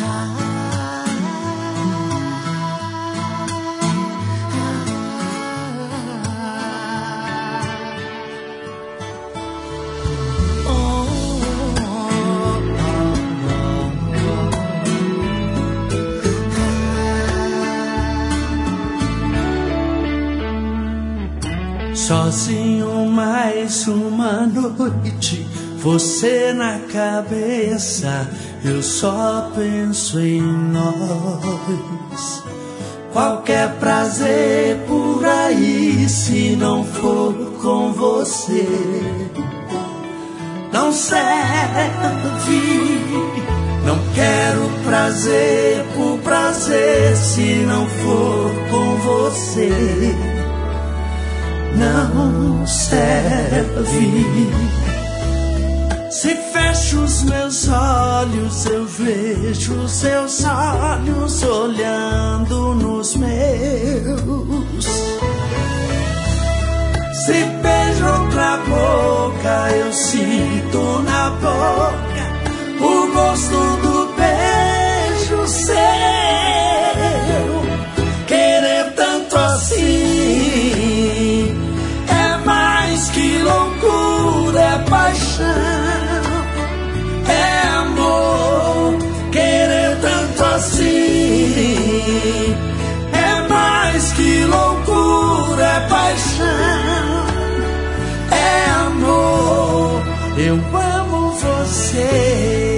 Sozinho mais uma noite, você na cabeça, eu só penso em nós. Qualquer prazer por aí, se não for com você, não serve. Não quero prazer por prazer, se não for com você, não serve. Se fecho os meus olhos, eu vejo seus olhos olhando nos meus. Se beijo outra boca, eu sinto na boca o gosto do beijo seu. Querer tanto assim é mais que loucura, é paixão, é amor. Querer tanto assim é mais que loucura, é paixão, é amor. Eu amo você.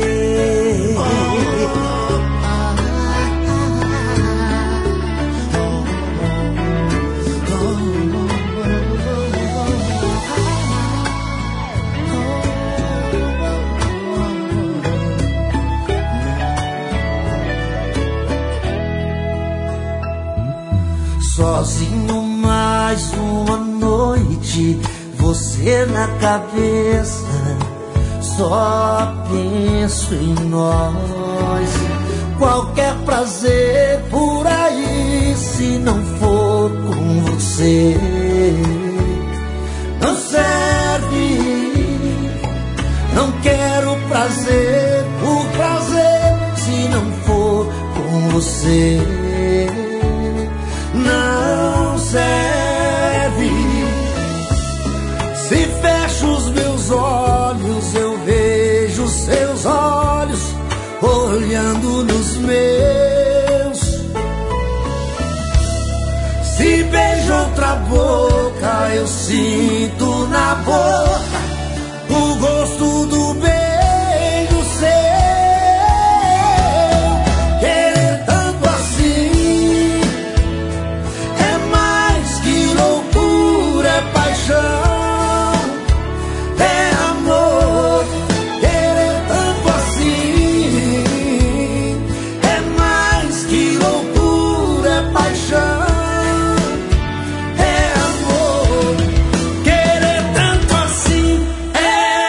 Sozinho mais uma noite, você na cabeça, só penso em nós. Qualquer prazer por aí, se não for com você, não serve. Não quero prazer por prazer, se não for com você, não serve. Se fecho os meus olhos, eu vejo seus olhos olhando nos meus. Se beijo outra boca, eu sinto na boca o gosto do beijo seu. Querer tanto assim é mais que loucura, é paixão, é amor. Querer tanto assim é mais que loucura, é paixão, é amor. Querer tanto assim é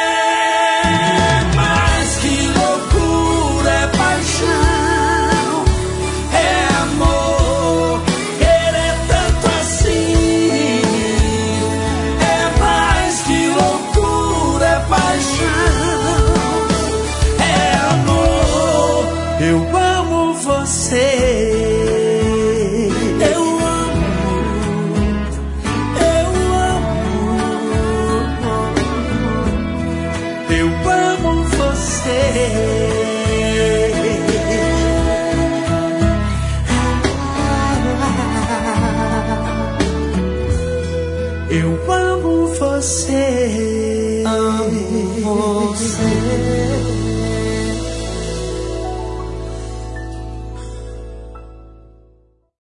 mais que loucura, é paixão, é amor. Querer tanto assim é mais que loucura, é paixão, é amor. Eu amo você. Eu amo, eu amo você. Eu amo você.